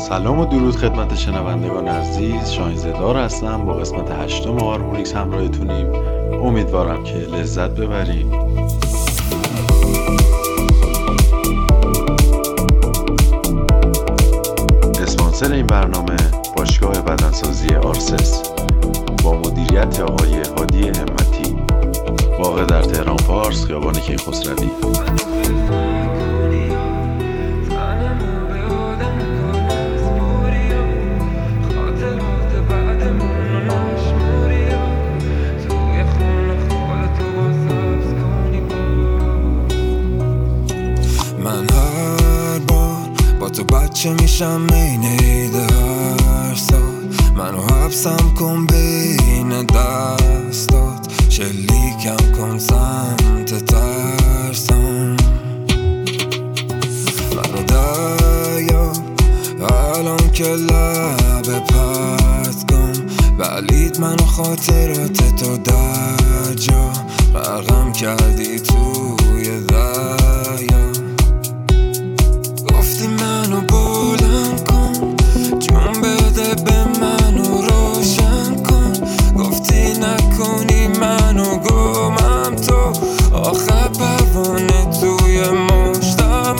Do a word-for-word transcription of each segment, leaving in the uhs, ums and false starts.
سلام و درود خدمت شنوندگان عزیز، شاهین زدار هستم. با قسمت هشتم هارمونیکس همراهتونیم. امیدوارم که لذت ببریم. اسپانسر این برنامه باشگاه بدنسازی آرسس با مدیریت آقای هادی همتی، واقع در تهران پارس، خیابان کیخسروی. من هر بار با تو بچه میشم این عید هر سال، منو حبسم کن بین دستات، شلیکم کن سمت ترسم، منو دریا الان که لب پرت کن، بلید منو خاطرات تو در جا غرقم کردی توی دریا. گفتی منو بلند کن، جون بده به منو روشن کن، گفتی نکنی منو گمم تو، آخر پروانه توی مشتم،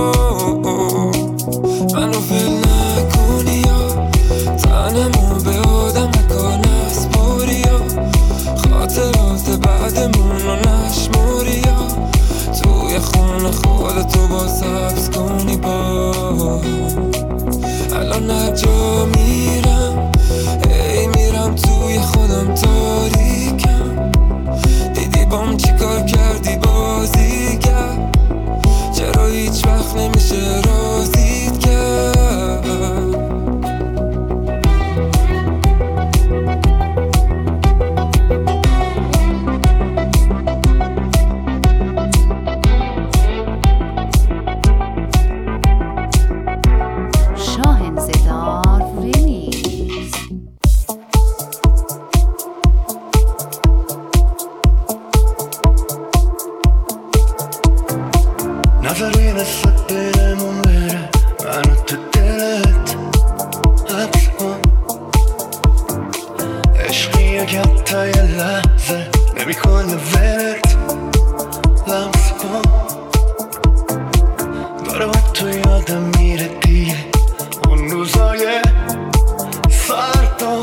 منو ول نکنی یا تنمو به آدم نکن اسپوری یا خاطرات بعدمونو نشموری یا توی خونه خودتو با سبز کنی. با الان هر جا میرم ای میرم توی خودم تاریکم، دیدی بام چی کار کردی بازیگر، چرا هیچ وقت نمیشه رازیت کرد. نظری نسبت دلمون بره، منو تو دلت حبس کن، عشقی که حتی یه لحظه نمی کنه ولت لمس کن، داره وقت تو یادم میره دیگه اون روزای سردم،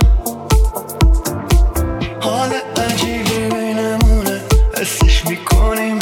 حال عجیبی بینمونه حسش میکنیم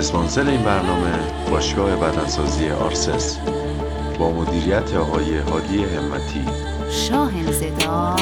اسپانسر این برنامه باشگاه بدنسازی آرسس با مدیریت آقای هادی همتی. شاهنزاده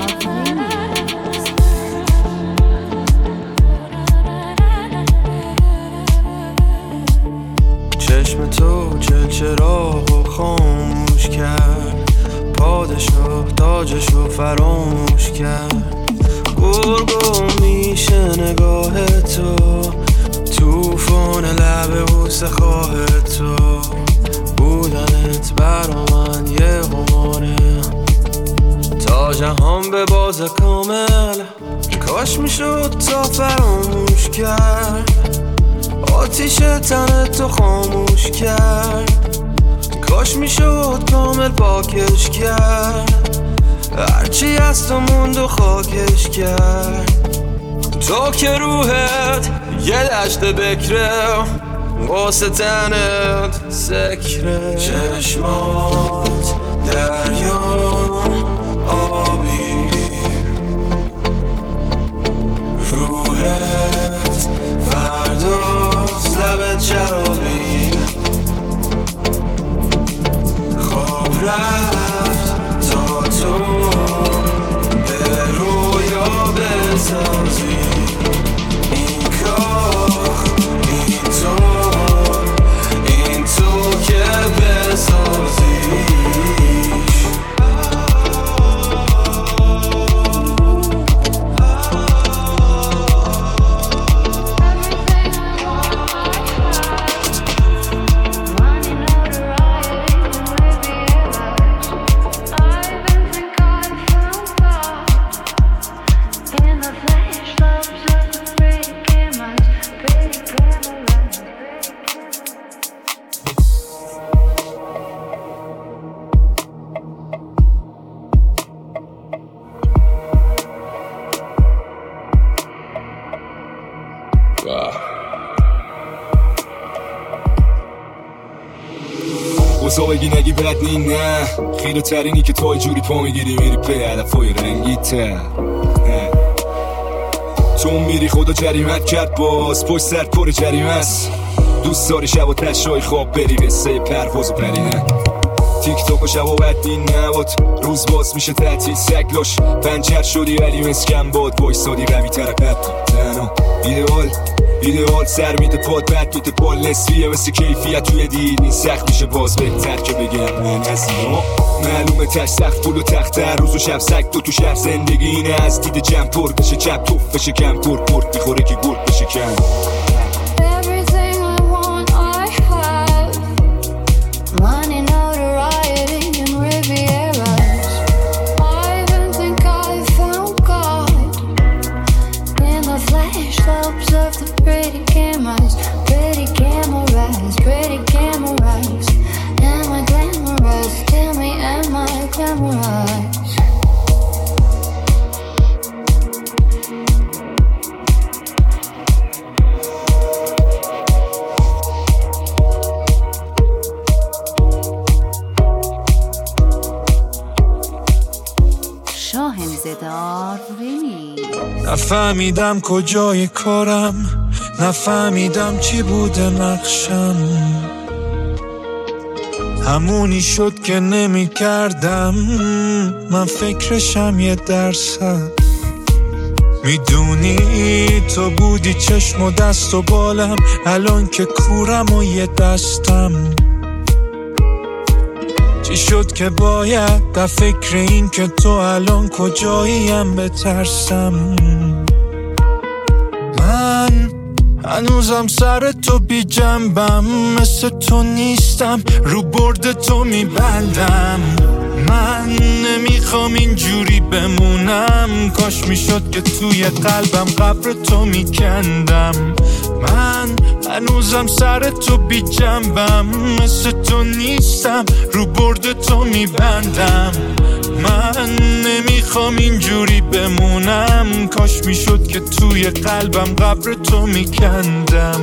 چشم تو چه چراغو خاموش کرد، پادشاه تاجشو فراموش کرد. گرگو میشه نگاه تو، توفان لب بوسه خواه تو. بودنت برا من یه قماره، تا جهان به باز کامل. کاش میشد تا فراموش کرد، آتیش تن تو خاموش کرد. کاش میشد کامل پاکش کرد، هرچی از تو موند و خاکش کرد. تو که روحت یه دشت بکره، واسه تنت سکره. چشمات دریا آبی، روحت فرداست لبت شرابی. خواب رفت تا تو به رویا بسازی. این کار این تو این تو که بسازیش. اوزا بگی نگی بد نی نه، خیره ترینی که تو جوری پا میگیری میری پی علفای رنگی تر. تو میری خدا جریمت کرد، باز پشت سر پر جریمه است. دوست داری شب و تشای خواب بری قصه پرواز و پرینه. تیک تاک و شب و بدی نباد، روز باز میشه تعطیل سگلاش. پنچر شدی ولی مسکن باد، وایسادی قوی تر قد تنها. ایدئال ایدئال سر میده پاد، بد میده بال نصفیه مثل کیفیت توی دید. این سخت میشه باز بهتر که بگم من از اینا. معلومه تش سخت پول و تخت، هر روز و شب سگ تو تو شهر زندگی اینه. از دید جمع پر بشه چپ توف بشه کم پر پرد میخوره که گرد بشه کم. نفهمیدم کجای کارم، نفهمیدم چی بوده نقشم. همونی شد که نمی کردم، من فکرشم یه درصد. میدونی تو بودی چشم و دست و بالم، الان که کورم و یه دستم. چی شد که باید در فکر این که تو الان کجاییم بترسم. من هنوزم سر تو بی جنبم، مثل تو نیستم رو برد تو میبندم. من نمیخوام اینجوری بمونم، کاش میشد که توی قلبم قبر تو میکندم. من هنوزم سر تو بی جنبم، مثل تو نیستم رو برد تو میبندم. من نمیخوام اینجوری بمونم، کاش میشد که توی قلبم قبر تو میکندم.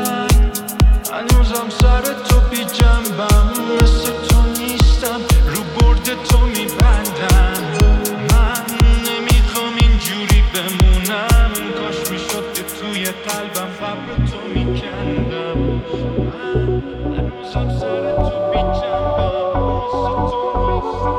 هنوزم سر تو بی جنبم، مثل تو نیستم رو برد تو میبندم. من نمیخوام اینجوری بمونم، کاش میشد که توی قلبم قبر تو میکندم. هنوزم سر تو بیچنبم مثل تو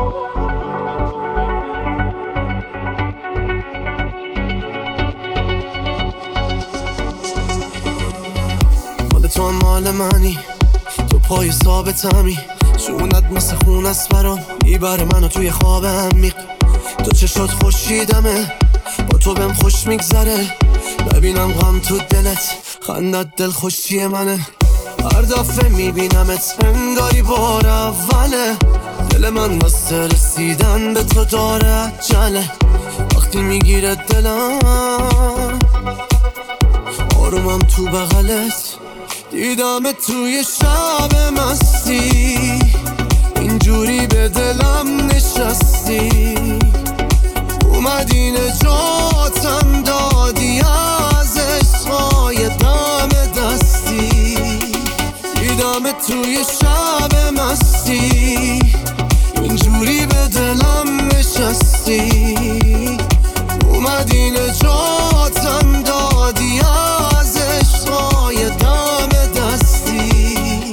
نیستم. مال تو هم مال منی، تو پای ثابتمی، شونت مثل خون است برام میبره منو توی خواب عمیق. تو چشات خورشیدمه، با تو بهم خوش میگذره، ببینم غم تو دلت، خندت دل خوشی منه. هر دفعه میبینمت انگاری بار اوله، دل من واسه رسیدن به تو داره عجله. وقتی میگیره دلم آرومم تو بغلت، دیدم توی شب مستی، اینجوری به دلم نشستی، اومدی نجاتم دادی از عشقای دم دستی. دیدم توی شب مستی، اینجوری به دلم نشستی، اومدی نجاتم دادی از عشقای دم دستی.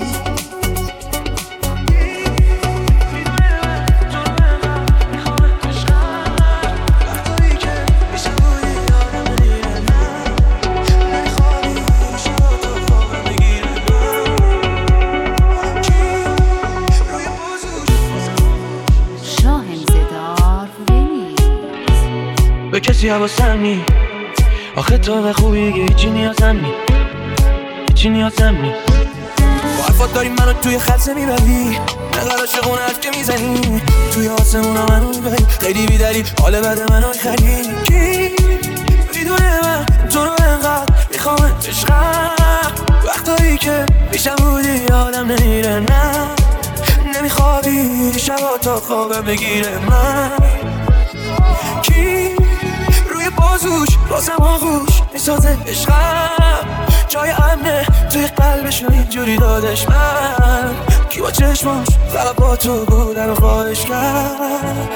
به کسی حواسم نی، آخه تو به خوبی هیچی نیازم نی، هیچی نیازم نی. با حرفات داری منو توی خلصه میبری، نقل عاشقون حرف که میزنی، توی آسمونا منو میبری، خیلی بیداری حال بد منو میخری. کی میدونه من تو رو انقدر میخوام عشقم، وقتایی که پیشم بودی یادم نمیره، نه نمیخوابی شبا تا خوابم بگیره من. کی روی بازوش بازم آغوش میسازه عشقم، جای امنه توی قلبشو اینجوری دادش من. کی با چشماش فقط با تو بودن و خواهش کرد.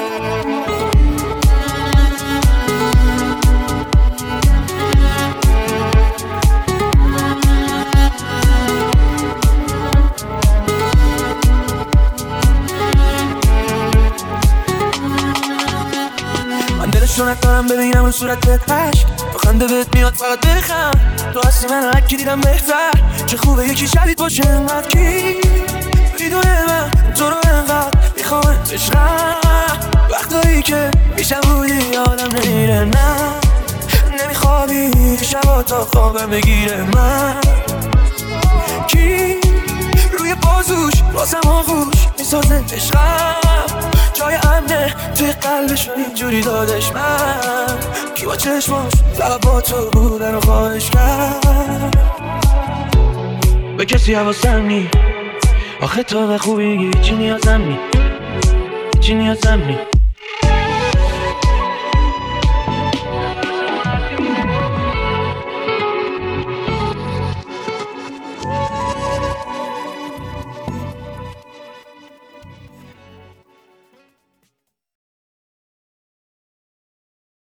دلشو نکنم ببینم رو صورتت عشق، تو خنده بهت میاد فقط بخم، تو هستی من هرکی دیدم بهتر، چه خوبه یکی شدید باشه انقدر. کی میدونه من تو رو انقدر میخوام عشقم، وقتایی که پیشم بودی یادم نمیره، نه نمیخوابی شبا تا خوابم بگیره من. کی روی بازوش بازم آغوش میسازه عشقم، جای امنه توی قلبشو اینجوری دادش من. کی با چشماش فقط با تو بودن و خواهش کرد. به کسی حواسم نی، آخه تو به خوبی هیچی نیازم نی، هیچی نیازم نی.